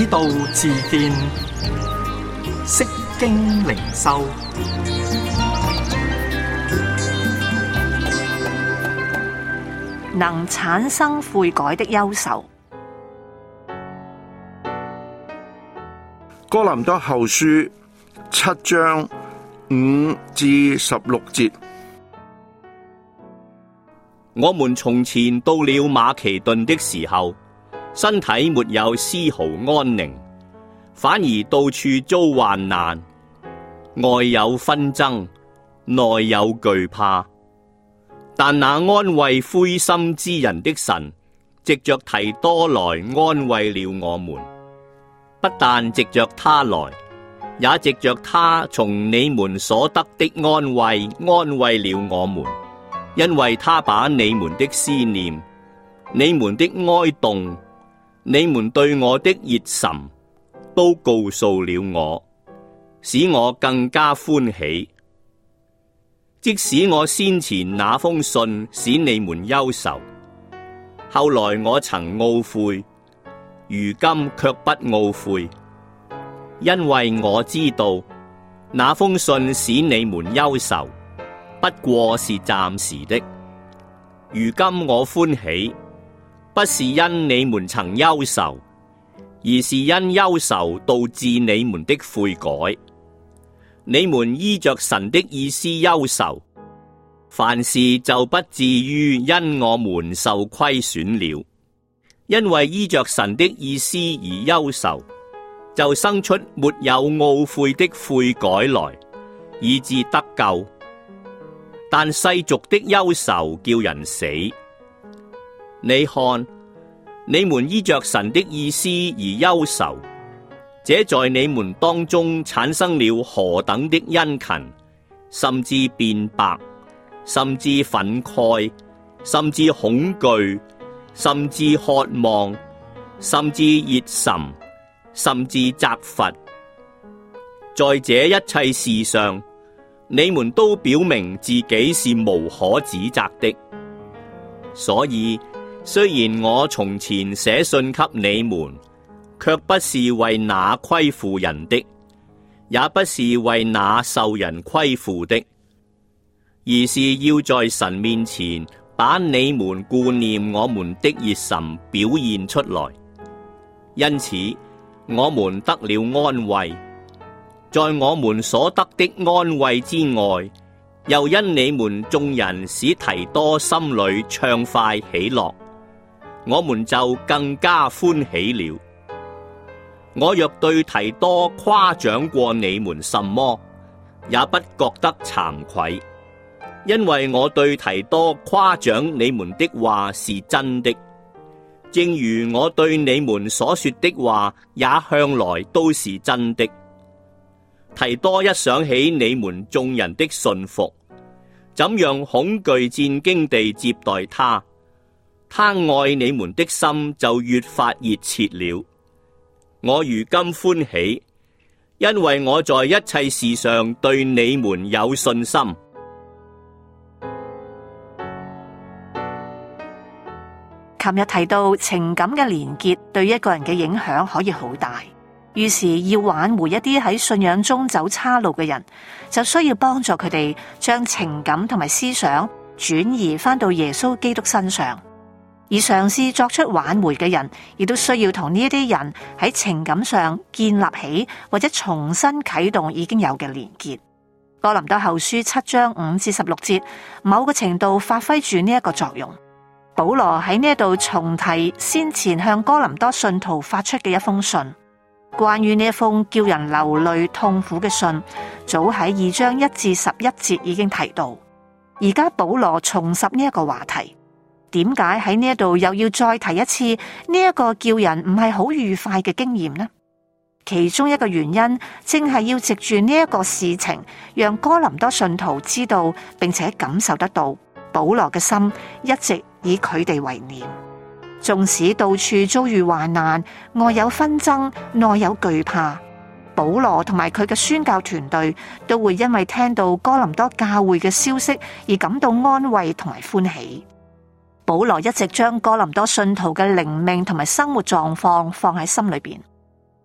道自見，釋經靈修， 能產生悔改的憂愁。 哥林多後書7章5至16節。 我們從前到了馬其頓的時候，身體沒有絲毫安寧，反而到處遭患難，外有紛爭，內有懼怕。但那安慰灰心之人的神，藉着提多來安慰了我們。不但藉着他來，也藉着他從你們所得的安慰了我們。因為他把你們的思念、你們的哀慟、你們對我的熱忱，都告訴了我，使我更加歡喜。即使我先前那封信使你們憂愁，後來我曾懊悔，如今卻不懊悔，因為我知道那封信使你們憂愁，不過是暫時的。如今我歡喜，不是因你們曾憂愁，而是因憂愁導致你們的悔改。你們依着神的意思憂愁，凡事就不至於因我們受虧損了。因為依着神的意思而憂愁，就生出沒有懊悔的悔改來，以致得救。但世俗的憂愁叫人死。你看，你們依着神的意思而憂愁，這在你們當中產生了何等的殷勤，甚至辯白，甚至憤慨，甚至恐懼，甚至渴望，甚至熱忱，甚至責罰。在這一切事上，你們都表明自己是無可指責的。所以雖然我從前寫信給你們，卻不是為那虧負人的，也不是為那受人虧負的，而是要在神面前把你們顧念我們的熱忱表現出來。因此我們得了安慰。在我們所得的安慰之外，又因你們眾人使提多心裏暢快喜樂，我們就更加歡喜了。我若對提多誇獎過你們什麼，也不覺得慚愧，因為我對提多誇獎你們的話是真的，正如我對你們所說的話也向來都是真的。提多一想起你們眾人的信服，怎樣恐懼戰兢地接待他，他愛你們的心就越發熱切了。我如今歡喜，因為我在一切事上對你們有信心。 琴日提到情感嘅連結對一個人嘅影響可以好大。於是要挽回一啲喺信仰中走岔路嘅人，就需要幫助佢哋將情感同埋思想轉移翻到耶穌基督身上。而嘗試作出挽回嘅人，亦都需要同呢一啲人喺情感上建立起或者重新啟動已經有嘅連結。哥林多後書7章5至16節，某個程度發揮住呢一個作用。保羅喺呢度重提先前向哥林多信徒發出嘅一封信。關於呢一封叫人流淚痛苦嘅信，早喺2章1至11節已經提到。而家保羅重拾呢一個話題，點解喺呢一度又要再提一次呢一個叫人唔係好愉快嘅經驗呢？其中一個原因，正係要藉住呢一個事情，讓哥林多信徒知道並且感受得到，保羅嘅心一直以佢哋為念。縱使到處遭遇患難，外有紛爭，內有懼怕，保羅同埋佢嘅宣教團隊都會因為聽到哥林多教會嘅消息而感到安慰同埋歡喜。保羅一直將哥林多信徒嘅靈命同埋生活狀況放喺心裏邊，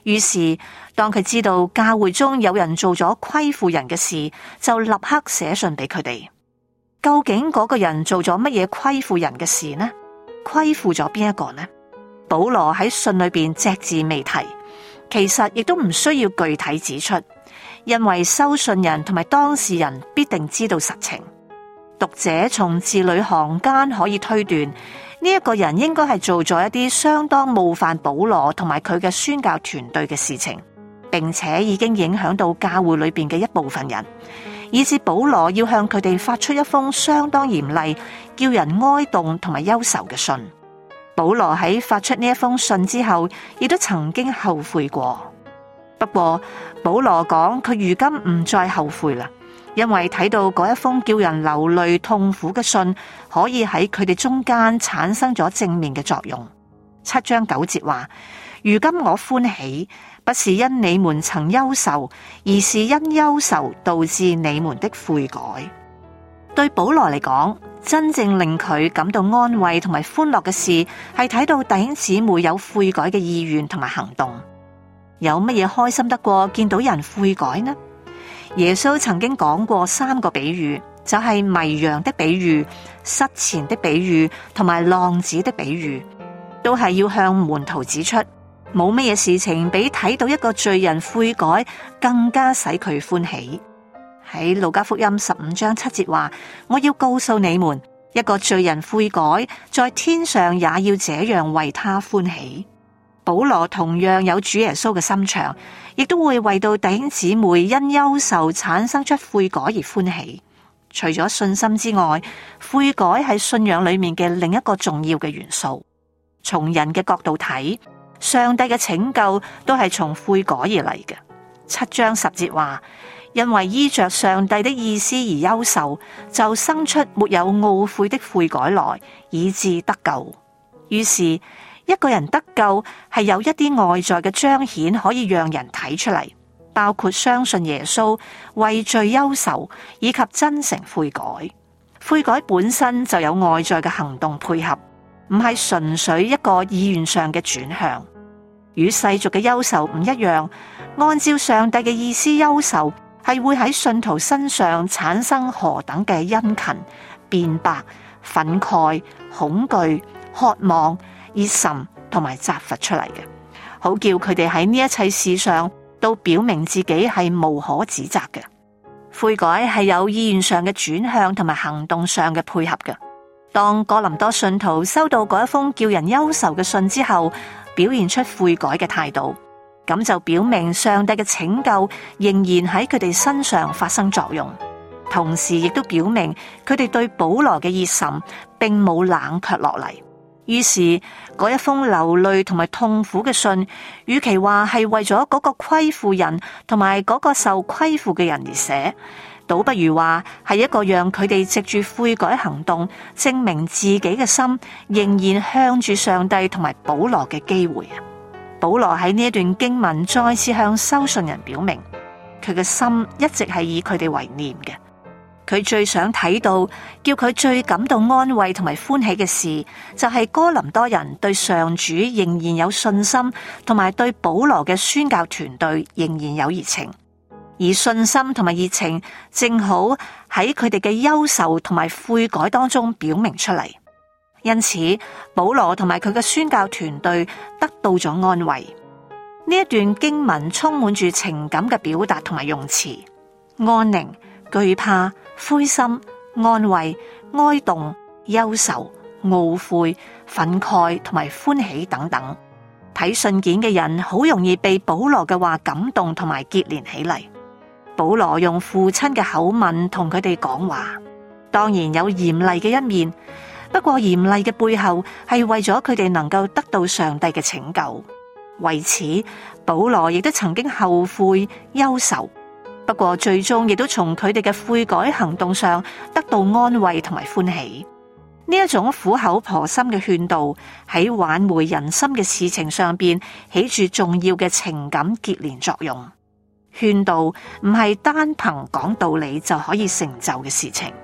於是當佢知道教會中有人做咗虧負人嘅事，就立刻寫信俾佢哋。究竟嗰個人做咗乜嘢虧負人嘅事呢？虧負咗邊一個呢？保羅喺信裏邊隻字未提，其實亦都唔需要具體指出，因為收信人同埋當事人必定知道實情。讀者從字裏行間可以推斷，呢一個人應該係做咗一啲相當冒犯保羅同埋佢嘅宣教團隊嘅事情，並且已經影響到教會裏邊嘅一部分人，以致保羅要向佢哋發出一封相當嚴厲、叫人哀慟同埋憂愁嘅信。保羅喺發出呢一封信之後，亦都曾經後悔過。不過保羅講佢如今唔再後悔啦。因為睇到嗰一封叫人流淚痛苦嘅信，可以喺佢哋中間產生咗正面嘅作用。7章9節話：如今我歡喜，不是因你們曾憂愁，而是因憂愁導致你們的悔改。對保羅嚟講，真正令佢感到安慰同埋歡樂嘅事，係睇到弟兄姊妹有悔改嘅意願同埋行動。有乜嘢開心得過見到人悔改呢？耶穌曾經講過3個比喻，就係迷羊的比喻、失錢的比喻同埋浪子的比喻，都係要向門徒指出，冇乜嘢事情比睇到一個罪人悔改更加使佢歡喜。喺路加福音15章7節話：我要告訴你們，一個罪人悔改，在天上也要這樣為他歡喜。保羅同樣有主耶穌嘅心腸，亦都會為到弟兄姊妹因憂愁產生出悔改而歡喜。除咗信心之外，悔改係信仰裏面嘅另一個重要嘅元素。從人嘅角度睇，上帝嘅拯救都係從悔改而嚟嘅。7章10節話：因為依着上帝的意思而憂愁，就生出沒有懊悔的悔改來，以致得救。於是一個人得救係有一啲外在嘅彰顯可以讓人睇出嚟，包括相信耶穌、為罪憂愁以及真誠悔改。悔改本身就有外在嘅行動配合，唔係純粹一個意願上嘅轉向。與世俗嘅憂愁唔一樣，按照上帝嘅意思憂愁係會喺信徒身上產生何等嘅殷勤、辯白、憤慨、恐懼、渴望、熱忱同埋責罰出嚟嘅，好叫佢哋喺呢一切事上都表明自己係無可指責嘅。悔改係有意願上嘅轉向同埋行動上嘅配合嘅。當哥林多信徒收到嗰一封叫人憂愁嘅信之後，表現出悔改嘅態度，咁就表明上帝嘅拯救仍然喺佢哋身上發生作用，同時亦都表明佢哋對保羅嘅熱忱並冇冷卻落嚟。於是嗰一封流淚同埋痛苦嘅信，與其話係為咗嗰個虧負人同埋嗰個受虧負嘅人而寫，倒不如話係一個讓佢哋藉住悔改行動，證明自己嘅心仍然向住上帝同埋保羅嘅機會啊！保羅喺呢一段經文再次向收信人表明，佢嘅心一直係以佢哋為念嘅。佢最想睇到，叫佢最感到安慰同埋歡喜嘅事，就係哥林多人對上主仍然有信心，同埋對保羅嘅宣教團隊仍然有熱情。而信心同埋熱情正好喺佢哋嘅憂愁同埋悔改當中表明出嚟。因此，保羅同埋佢嘅宣教團隊得到咗安慰。呢一段經文充滿住情感嘅表達同埋用詞，安寧、懼怕、灰心、安慰、哀慟、憂愁、懊悔、憤慨同埋歡喜等等。睇信件嘅人好容易被保羅嘅話感動同埋結連起嚟。保羅用父親嘅口吻同佢哋講話，當然有嚴厲嘅一面，不過嚴厲嘅背後係為咗佢哋能夠得到上帝嘅拯救。為此，保羅亦都曾經後悔憂愁，不過最終亦都從佢哋嘅悔改行動上得到安慰同埋歡喜。呢一種苦口婆心嘅勸導喺挽回人心嘅事情上邊起住重要嘅情感結連作用。勸導唔係單憑講道理就可以成就嘅事情。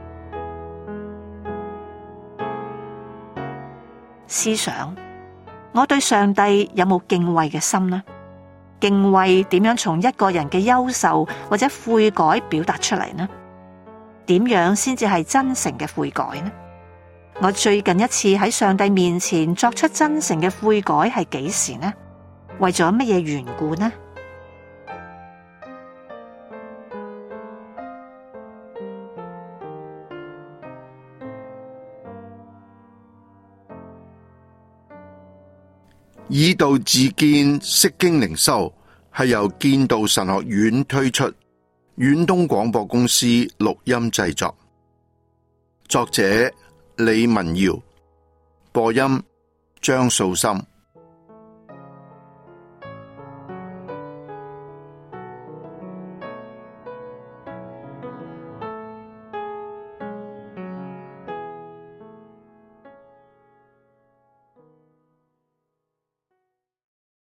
思想， 我對上帝有冇敬畏嘅心呢？敬畏點樣從一個人嘅優秀或者悔改表達出嚟呢？點樣先至係真誠嘅悔改呢？我最近一次喺上帝面前作出真誠嘅悔改係幾時呢？為咗乜嘢緣故呢？ 以道自見，釋經靈修係由建道神學院推出，遠東廣播公司錄音製作，作者李文堯，播音張素心。